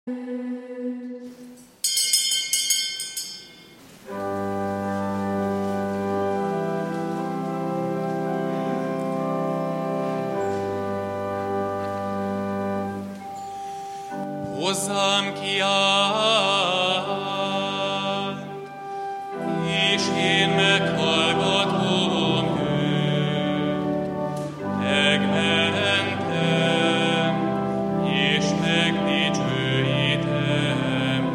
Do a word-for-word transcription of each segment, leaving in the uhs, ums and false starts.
Hozzám kiált, és én meghallgatom őt. Megmentem, és megdicsőítem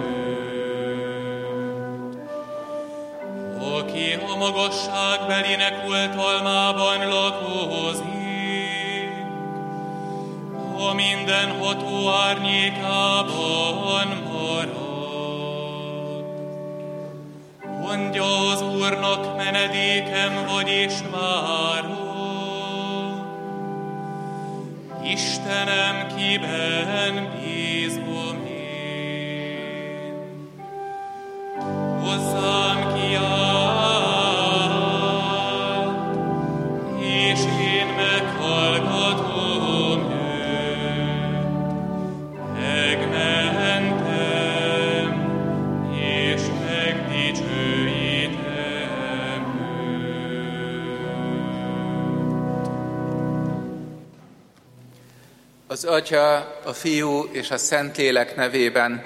őt. Aki a magasságbelinek oltalmában lakozik, a mindenható árnyékában marad. Mondja az Úrnak, menedékem vagy és várom. Istenem, kiben bízom én. Hozzám kiált, és én meghallgatom. Az Atya, a Fiú és a Szentlélek nevében.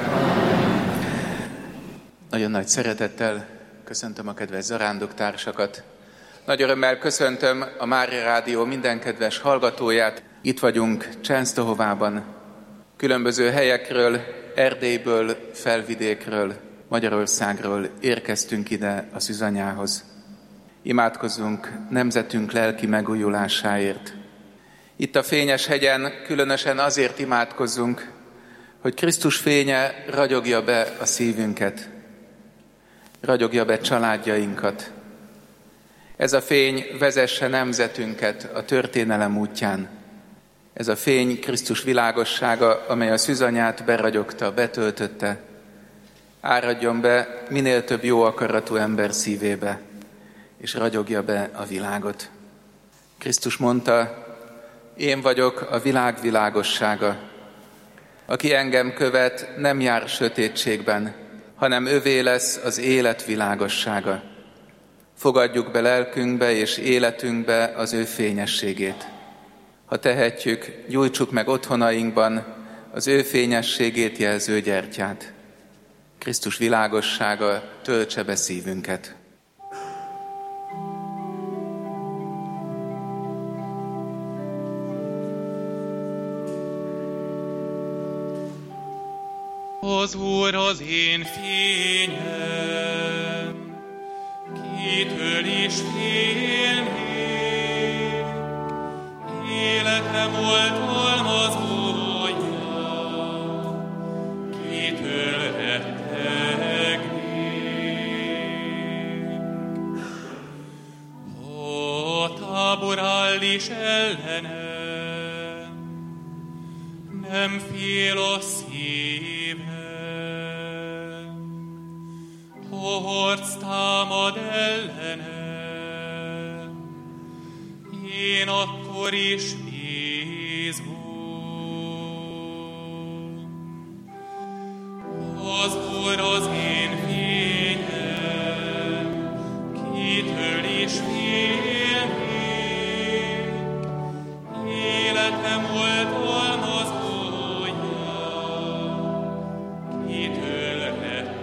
Nagyon nagy szeretettel köszöntöm a kedves zarándoktársakat. Nagy örömmel köszöntöm a Mária Rádió minden kedves hallgatóját. Itt vagyunk Csensztohovában, különböző helyekről, Erdélyből, Felvidékről, Magyarországról érkeztünk ide a Szűzanyához. Imádkozzunk nemzetünk lelki megújulásáért. Itt a fényes hegyen különösen azért imádkozzunk, hogy Krisztus fénye ragyogja be a szívünket, ragyogja be családjainkat. Ez a fény vezesse nemzetünket a történelem útján. Ez a fény Krisztus világossága, amely a Szűzanyát beragyogta, betöltötte, áradjon be minél több jó akaratú ember szívébe, és ragyogja be a világot. Krisztus mondta, én vagyok a világ világossága. Aki engem követ, nem jár sötétségben, hanem övé lesz az élet világossága. Fogadjuk be lelkünkbe és életünkbe az ő fényességét. Ha tehetjük, gyújtsuk meg otthonainkban az ő fényességét jelző gyertyát. Krisztus világossága töltse be szívünket. Az Úr az én fényem, kitől is félnék, életem oltalmazója, kitől rettegnék. A tábor áll is ellenem, nem fél a szívem. A harc támad ellenem, én akkor is bízom. Az Úr az én fényem, kitől is félnék, életem oltalmazója, kitől rettegnék.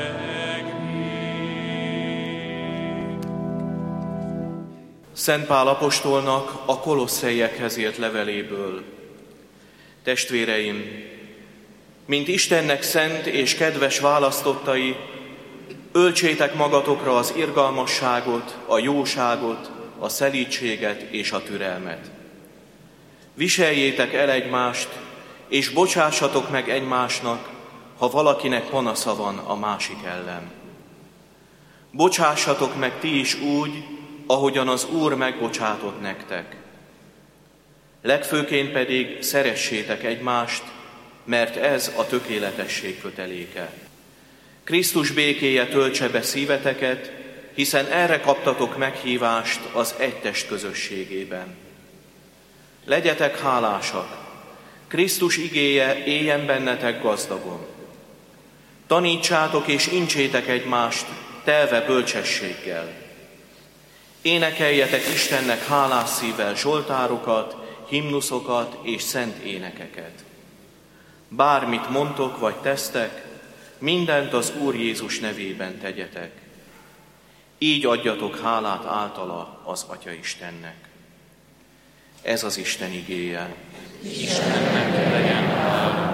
Szent Pál apostolnak a Kolosszeiekhez írt leveléből. Testvéreim, mint Istennek szent és kedves választottai, öltsétek magatokra az irgalmasságot, a jóságot, a szelídséget és a türelmet. Viseljétek el egymást, és bocsássatok meg egymásnak, ha valakinek panasza van a másik ellen. Bocsássatok meg ti is úgy, ahogyan az Úr megbocsátott nektek. Legfőként pedig szeressétek egymást, mert ez a tökéletesség köteléke. Krisztus békéje töltse be szíveteket, hiszen erre kaptatok meghívást az egy test közösségében. Legyetek hálásak, Krisztus igéje éljen bennetek gazdagon. Tanítsátok és incsétek egymást telve bölcsességgel. Énekeljetek Istennek hálás szívvel zsoltárokat, himnuszokat és szent énekeket. Bármit mondtok vagy tesztek, mindent az Úr Jézus nevében tegyetek. Így adjatok hálát általa az Atya Istennek. Ez az Isten igéje. Istennek legyen hála.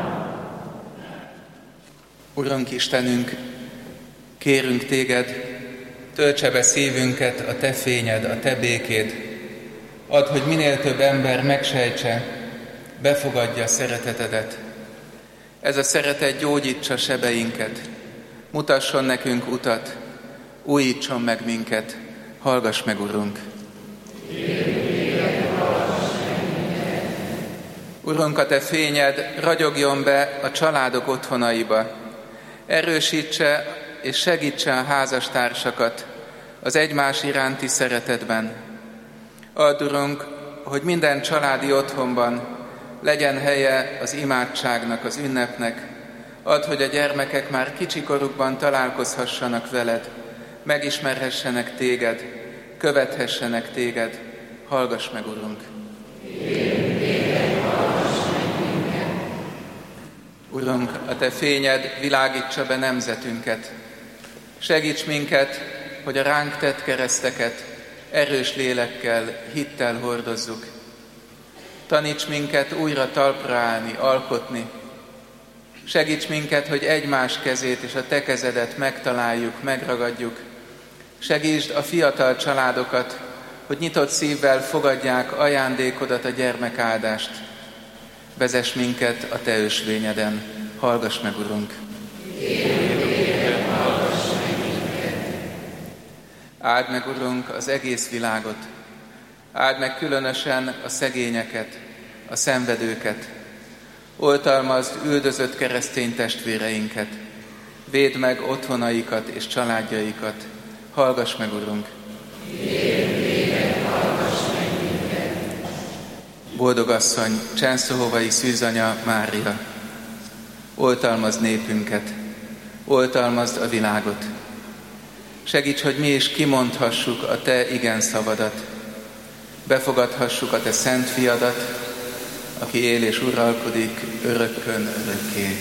Urunk Istenünk, kérünk Téged, töltse be szívünket a Te fényed, a Te békéd. Add, hogy minél több ember megsejtse, befogadja szeretetedet. Ez a szeretet gyógyítsa sebeinket, mutasson nekünk utat, újítson meg minket, hallgass meg, Urunk! Urunk, a Te fényed ragyogjon be a családok otthonaiba, erősítse és segítse a házastársakat az egymás iránti szeretetben. Add, Urunk, hogy minden családi otthonban legyen helye az imádságnak, az ünnepnek. Add, hogy a gyermekek már kicsikorukban találkozhassanak veled, megismerhessenek Téged, követhessenek Téged. Hallgass meg, Urunk! Urunk, a Te fényed világítsa be nemzetünket. Segíts minket, hogy a ránk tett kereszteket erős lélekkel, hittel hordozzuk. Taníts minket újra talpra állni, alkotni. Segíts minket, hogy egymás kezét és a Te kezedet megtaláljuk, megragadjuk. Segítsd a fiatal családokat, hogy nyitott szívvel fogadják ajándékodat, a gyermekáldást. Vezess minket a Te ösvényeden. Hallgass meg, Urunk! Áld meg, Urunk, az egész világot. Áld meg különösen a szegényeket, a szenvedőket. Oltalmazd üldözött keresztény testvéreinket. Védd meg otthonaikat és családjaikat. Hallgass meg, Urunk! Boldog asszony, Csensztohovai szűzanya Mária, oltalmazd népünket, oltalmazd a világot. Segíts, hogy mi is kimondhassuk a Te igen szavadat, befogadhassuk a Te szent fiadat, aki él és uralkodik örökkön örökké.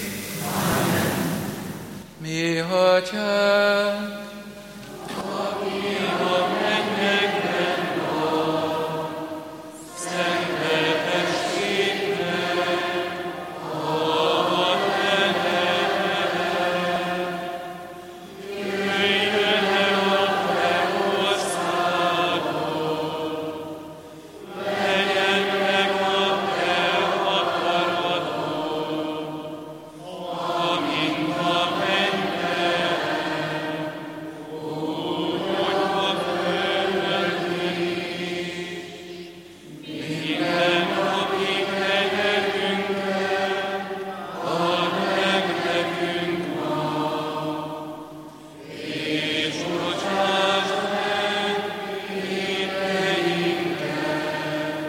Mi Atyánk, aki a mennyekben van, szenteltessék meg a Te neved. Jöjjön el a Te országod, legyen meg a Te akaratod, amint a mennyben, úgy, hogy a földön is. Minden napi kenyerünket add meg nekünk ma, és bocsásd meg vétkeinket,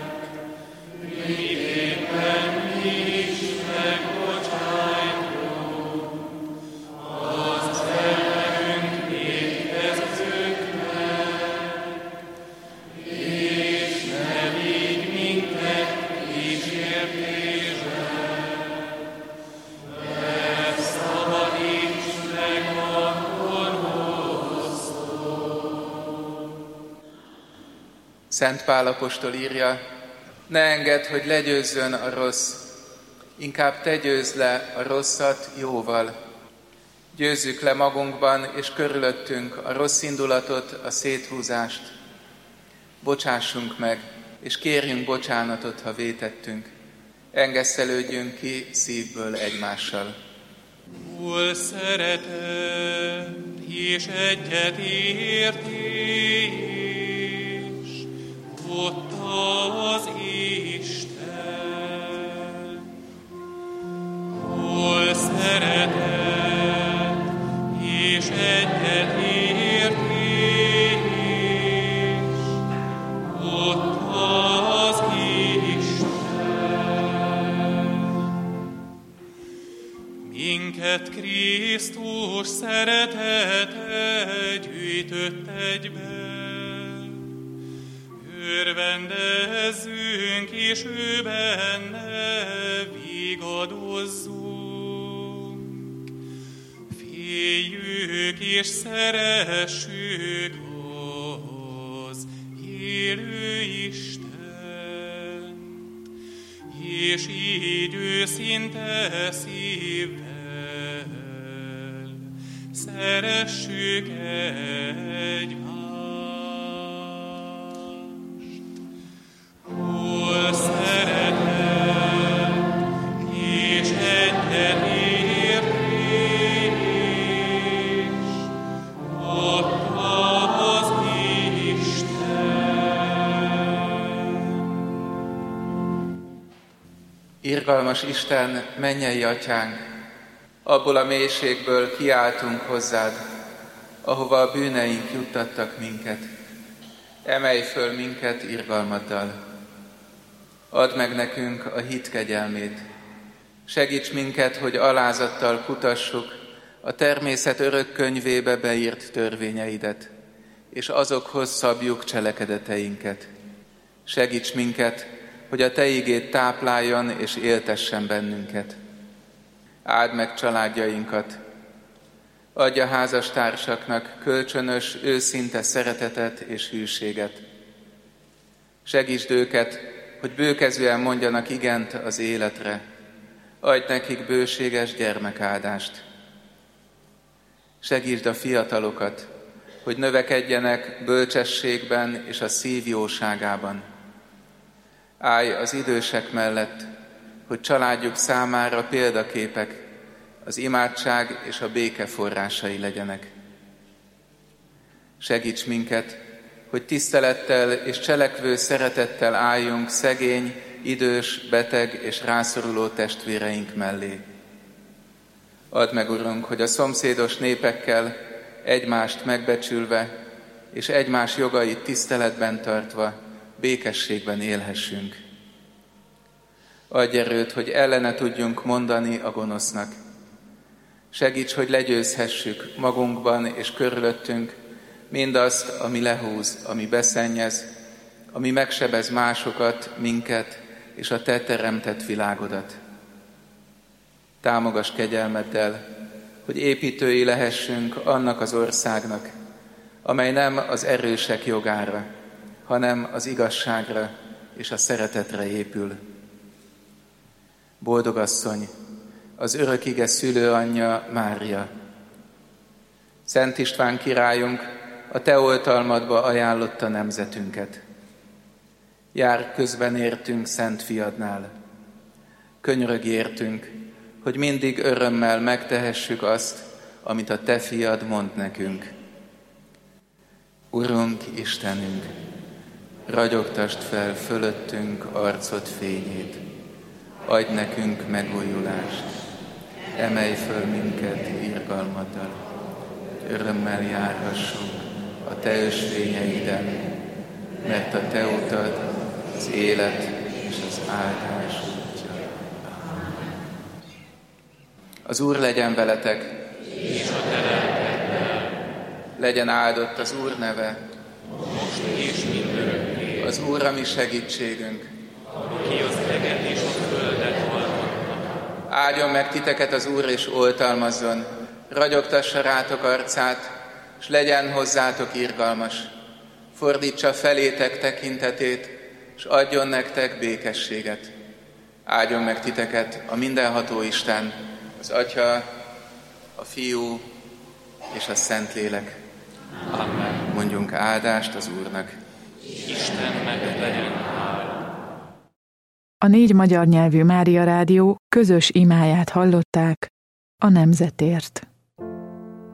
miképpen mi is megbocsájtunk az ellenünk vétkezőknek, és ne vigy minket kísértésbe, de szabadíts meg a gonosztól. Szent Pál apostol írja, ne engedd, hogy legyőzzön a rossz, inkább te győzd le a rosszat jóval. Győzzük le magunkban és körülöttünk a rossz indulatot, a széthúzást. Bocsássunk meg, és kérjünk bocsánatot, ha vétettünk. Engesszelődjünk ki szívből egymással. Úr szeretet és egyetértés, ott az Isten. Úr szeretet és egyetértés, ott az Isten. minket Krisztus szeretete gyűjtött egybe. Örvendezzünk, és ő benne vigadozzunk. Féljük és szeressük az élő Istent, és így őszinte szívvel szeressük egymást. Hol szeretet és egyetértés, ott az Isten. Irgalmas Isten, mennyei Atyánk, abból a mélységből kiáltunk hozzád, ahova a bűneink juttattak minket. Emelj föl minket irgalmaddal. Add meg nekünk a hit kegyelmét. Segíts minket, hogy alázattal kutassuk a természet örök könyvébe beírt törvényeidet, és azokhoz szabjuk cselekedeteinket. Segíts minket, hogy a Te igéd tápláljon és éltessen bennünket. Áld meg családjainkat. Adj a házastársaknak kölcsönös, őszinte szeretetet és hűséget. Segítsd őket, hogy bőkezűen mondjanak igent az életre. Adj nekik bőséges gyermekáldást. Segítsd a fiatalokat, hogy növekedjenek bölcsességben és a szív jóságában. Állj az idősek mellett, hogy családjuk számára példaképek, az imádság és a béke forrásai legyenek. Segíts minket, hogy tisztelettel és cselekvő szeretettel álljunk szegény, idős, beteg és rászoruló testvéreink mellé. Add meg, Urunk, hogy a szomszédos népekkel egymást megbecsülve és egymás jogait tiszteletben tartva békességben élhessünk. Adj erőt, hogy ellene tudjunk mondani a gonosznak. Segíts, hogy legyőzhessük magunkban és körülöttünk mindazt, ami lehúz, ami beszennyez, ami megsebez másokat, minket és a Te teremtett világodat. Támogass kegyelmeddel, hogy építői lehessünk annak az országnak, amely nem az erősek jogára, hanem az igazságra és a szeretetre épül. Boldog asszony, az örökige szülőanyja Mária. Szent István királyunk a Te oltalmadba ajánlotta nemzetünket. Jár közben értünk Szent Fiadnál. Könyörögj értünk, hogy mindig örömmel megtehessük azt, amit a Te Fiad mond nekünk. Urunk, Istenünk, ragyogtasd fel fölöttünk arcod fényét. Adj nekünk megújulást, emelj föl minket irgalmaddal, örömmel járhassunk a Te ösvényeiden, mert a Te utad az élet és az áldás útja. Az Úr legyen veletek, és a te lelkeddel. Legyen áldott az Úr neve, Most és mindörökké. az Úr a mi segítségünk. Aki az eget és a földet alkotta. Áldjon meg titeket az Úr, és oltalmazzon, ragyogtassa rátok arcát, s legyen hozzátok irgalmas. Fordítsa felétek tekintetét, s adjon nektek békességet. Áldjon meg titeket a mindenható Isten, az Atya, a Fiú és a Szentlélek. Amen. Mondjunk áldást az Úrnak. Istennek legyen hála. A négy magyar nyelvű Mária Rádió közös imáját hallották a nemzetért.